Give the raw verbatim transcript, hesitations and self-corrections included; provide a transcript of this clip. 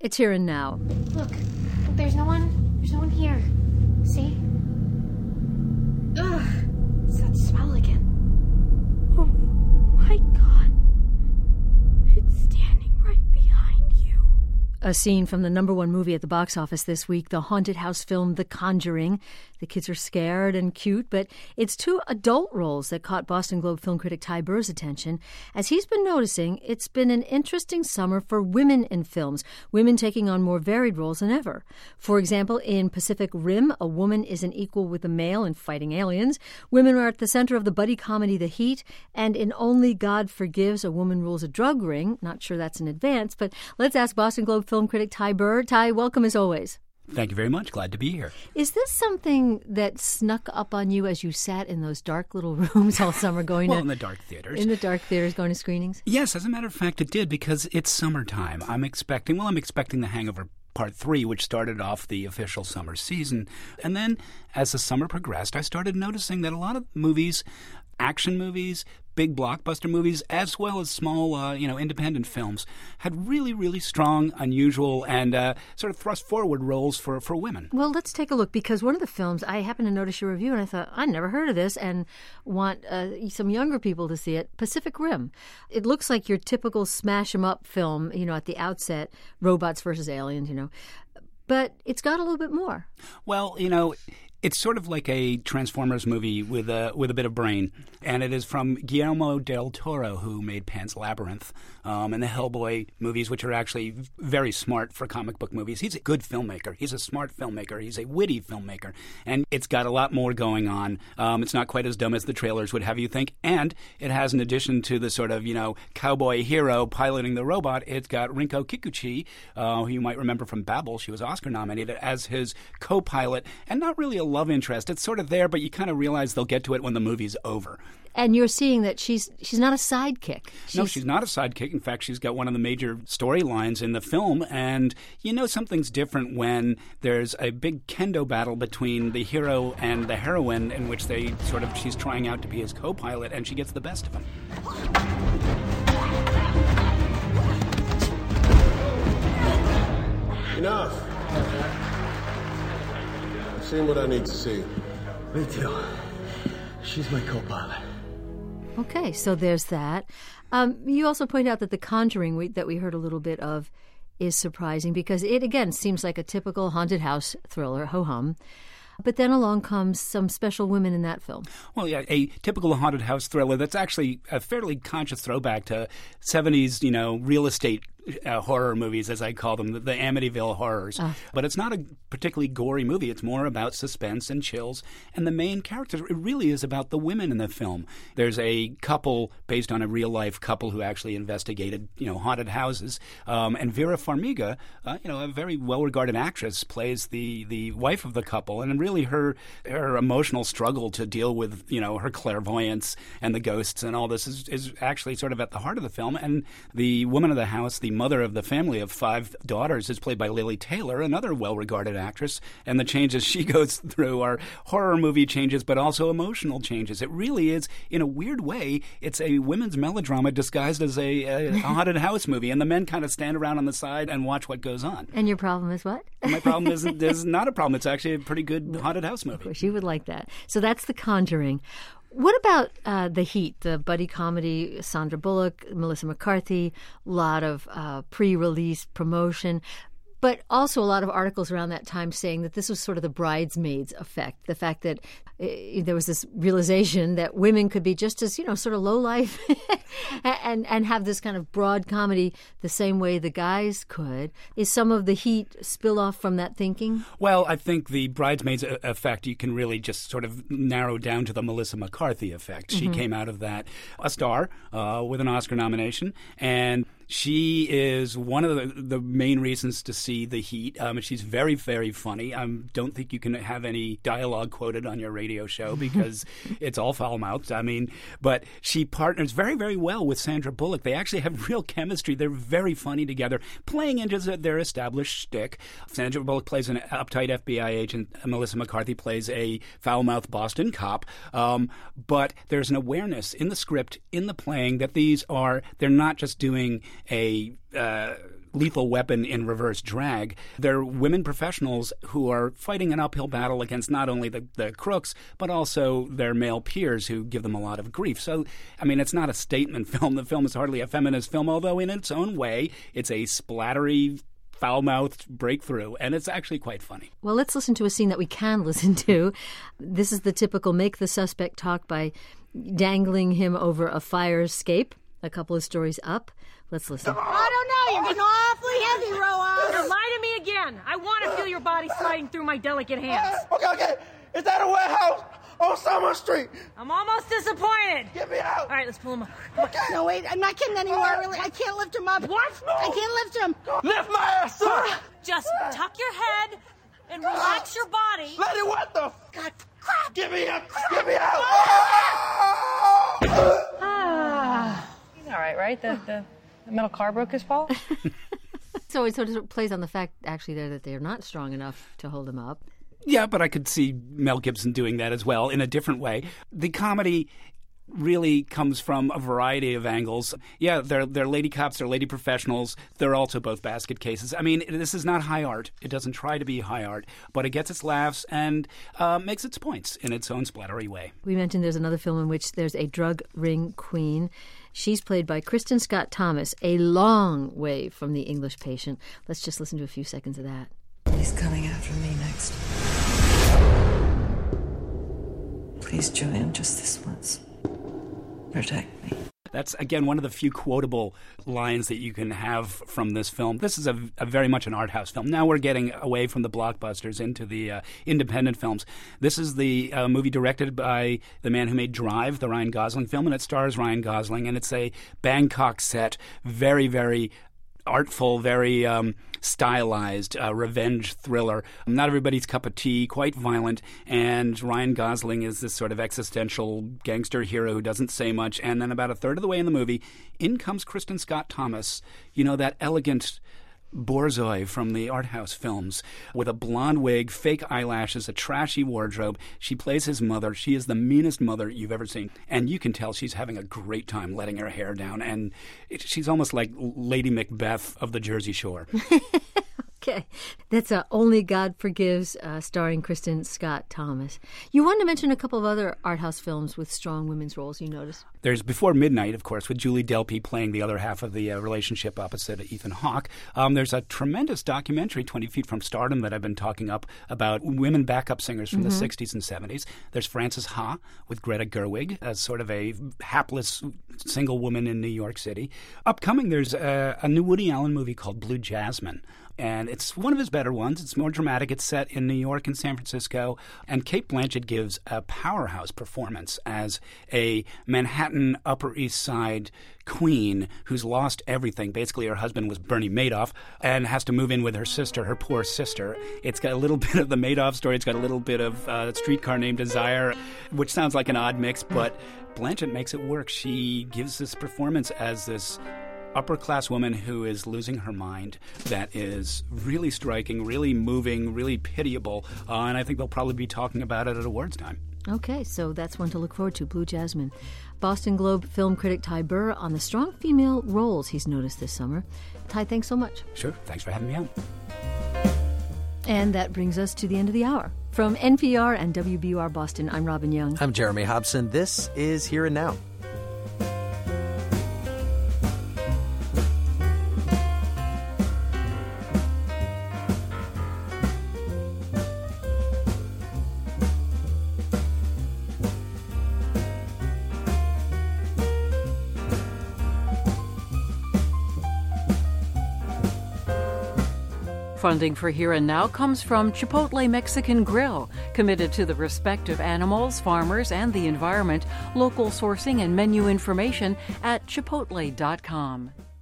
It's Here and Now. Look, there's no one, there's no one here. See? Ugh, it's that smell again. Oh my God. It's standing right behind you. A scene from the number one movie at the box office this week, the haunted house film The Conjuring. The kids are scared and cute, but it's two adult roles that caught Boston Globe film critic Ty Burr's attention. As he's been noticing, it's been an interesting summer for women in films, women taking on more varied roles than ever. For example, in Pacific Rim, a woman is an equal with a male in fighting aliens. Women are at the center of the buddy comedy The Heat, and in Only God Forgives, a woman rules a drug ring. Not sure that's in advance, but let's ask Boston Globe film critic Ty Burr. Ty, welcome as always. Thank you very much. Glad to be here. Is this something that snuck up on you as you sat in those dark little rooms all summer going well, to... in the dark theaters. In the dark theaters going to screenings? Yes, as a matter of fact, it did, because it's summertime. I'm expecting, well, I'm expecting The Hangover Part three, which started off the official summer season. And then, as the summer progressed, I started noticing that a lot of movies, action movies, big blockbuster movies, as well as small, uh, you know, independent films, had really, really strong, unusual, and uh, sort of thrust forward roles for, for women. Well, let's take a look, because one of the films, I happened to notice your review, and I thought, I never heard of this, and want uh, some younger people to see it, Pacific Rim. It looks like your typical smash-em-up film, you know, at the outset, robots versus aliens, you know, but it's got a little bit more. Well, you know, it's sort of like a Transformers movie with a with a bit of brain, and it is from Guillermo del Toro, who made Pan's Labyrinth um, and the Hellboy movies, which are actually very smart for comic book movies. He's a good filmmaker. He's a smart filmmaker. He's a witty filmmaker, and it's got a lot more going on. Um, it's not quite as dumb as the trailers would have you think, and it has, in addition to the sort of, you know, cowboy hero piloting the robot, it's got Rinko Kikuchi, uh, who you might remember from Babel. She was Oscar nominated, as his co-pilot, and not really a love interest. It's sort of there, but you kind of realize they'll get to it when the movie's over. And you're seeing that she's she's not a sidekick. She's... No, she's not a sidekick. In fact, she's got one of the major storylines in the film, and you know something's different when there's a big kendo battle between the hero and the heroine, in which they sort of she's trying out to be his co-pilot, and she gets the best of him. Enough. I've seen what I need to see. Me too. She's my co-pilot. Okay, so there's that. Um, you also point out that The Conjuring, we, that we heard a little bit of, is surprising because it, again, seems like a typical haunted house thriller, ho-hum. But then along comes some special women in that film. Well, yeah, a typical haunted house thriller that's actually a fairly conscious throwback to seventies, you know, real estate Uh, horror movies, as I call them, the, the Amityville horrors. Uh. But it's not a particularly gory movie. It's more about suspense and chills. And the main characters, it really is about the women in the film. There's a couple based on a real-life couple who actually investigated, you know, haunted houses. Um, and Vera Farmiga, uh, you know, a very well-regarded actress, plays the, the wife of the couple. And really her her emotional struggle to deal with, you know, her clairvoyance and the ghosts and all this is, is actually sort of at the heart of the film. And the woman of the house, the mother of the family of five daughters, is played by Lily Taylor, another well-regarded actress, and the changes she goes through are horror movie changes, but also emotional changes. It really is, in a weird way, it's a women's melodrama disguised as a, a haunted house movie, and the men kind of stand around on the side and watch what goes on. And your problem is what? My problem is, is not a problem. It's actually a pretty good haunted house movie. Of course, you would like that. So that's The Conjuring. What about uh, The Heat, the buddy comedy, Sandra Bullock, Melissa McCarthy, a lot of uh, pre-release promotion, but also a lot of articles around that time saying that this was sort of the bridesmaids effect, the fact that uh, there was this realization that women could be just as, you know, sort of low life and, and have this kind of broad comedy the same way the guys could. Is some of The Heat spill off from that thinking? Well, I think the bridesmaids effect you can really just sort of narrow down to the Melissa McCarthy effect. She mm-hmm. came out of that a star uh, with an Oscar nomination, and she is one of the, the main reasons to see The Heat. Um, she's very, very funny. I um, don't think you can have any dialogue quoted on your radio show because it's all foul-mouthed. I mean, but she partners very, very well with Sandra Bullock. They actually have real chemistry. They're very funny together, playing into their established shtick. Sandra Bullock plays an uptight F B I agent. Melissa McCarthy plays a foul-mouthed Boston cop. Um, but there's an awareness in the script, in the playing, that these are, they're not just doing a uh, Lethal Weapon in reverse drag. They're women professionals who are fighting an uphill battle against not only the, the crooks, but also their male peers who give them a lot of grief. So, I mean, it's not a statement film. The film is hardly a feminist film, although in its own way, it's a splattery, foul-mouthed breakthrough, and it's actually quite funny. Well, let's listen to a scene that we can listen to. This is the typical make the suspect talk by dangling him over a fire escape, a couple of stories up. Let's listen. I don't know. You're getting awfully heavy, Roa. Lie to me again. I want to feel your body sliding through my delicate hands. Okay, okay. Is that a warehouse on Summer Street? I'm almost disappointed. Get me out. All right, let's pull him up. Okay. No, wait. I'm not kidding anymore. Really, I can't lift him up. What? I can't lift him. Lift my ass up. Just tuck your head and relax your body. Lady, what the? God, crap. Get me out. Get me out. Ah. He's all right, right? The, the, the metal car broke his fall? So it sort of plays on the fact, actually, there that they're not strong enough to hold him up. Yeah, but I could see Mel Gibson doing that as well in a different way. The comedy really comes from a variety of angles. Yeah, they're, they're lady cops, they're lady professionals. They're also both basket cases. I mean, this is not high art. It doesn't try to be high art, but it gets its laughs and uh, makes its points in its own splattery way. We mentioned there's another film in which there's a drug ring queen. She's played by Kristen Scott Thomas, a long way from the English Patient. Let's just listen to a few seconds of that. He's coming after me next. Please, Julian, just this once. Protect me. That's, again, one of the few quotable lines that you can have from this film. This is a, a very much an art house film. Now we're getting away from the blockbusters into the uh, independent films. This is the uh, movie directed by the man who made Drive, the Ryan Gosling film, and it stars Ryan Gosling, and it's a Bangkok set, very, very artful, very um, stylized uh, revenge thriller. Not everybody's cup of tea, quite violent, and Ryan Gosling is this sort of existential gangster hero who doesn't say much, and then about a third of the way in the movie, in comes Kristen Scott Thomas, you know, that elegant Borzoi from the art house films, with a blonde wig, fake eyelashes, a trashy wardrobe. She plays his mother. She is the meanest mother you've ever seen. And you can tell she's having a great time letting her hair down. And it, she's almost like Lady Macbeth of the Jersey Shore. Okay. That's uh, Only God Forgives, uh, starring Kristen Scott Thomas. You wanted to mention a couple of other art house films with strong women's roles, you noticed? There's Before Midnight, of course, with Julie Delpy playing the other half of the uh, relationship opposite Ethan Hawke. Um, there's a tremendous documentary, twenty feet from Stardom, that I've been talking up about women backup singers from mm-hmm. the sixties and seventies. There's Frances Ha with Greta Gerwig as sort of a hapless single woman in New York City. Upcoming, there's a, a new Woody Allen movie called Blue Jasmine. And it's one of his better ones. It's more dramatic. It's set in New York and San Francisco. And Cate Blanchett gives a powerhouse performance as a Manhattan Upper East Side queen who's lost everything. Basically, her husband was Bernie Madoff and has to move in with her sister, her poor sister. It's got a little bit of the Madoff story. It's got a little bit of uh, Streetcar Named Desire, which sounds like an odd mix, but Blanchett makes it work. She gives this performance as this upper-class woman who is losing her mind that is really striking, really moving, really pitiable, uh, and I think they'll probably be talking about it at awards time. Okay, so that's one to look forward to, Blue Jasmine. Boston Globe film critic Ty Burr on the strong female roles he's noticed this summer. Ty, thanks so much. Sure, thanks for having me on. And that brings us to the end of the hour. From N P R and W B U R Boston, I'm Robin Young. I'm Jeremy Hobson. This is Here and Now. Funding for Here and Now comes from Chipotle Mexican Grill, committed to the respect of animals, farmers, and the environment. Local sourcing and menu information at chipotle dot com.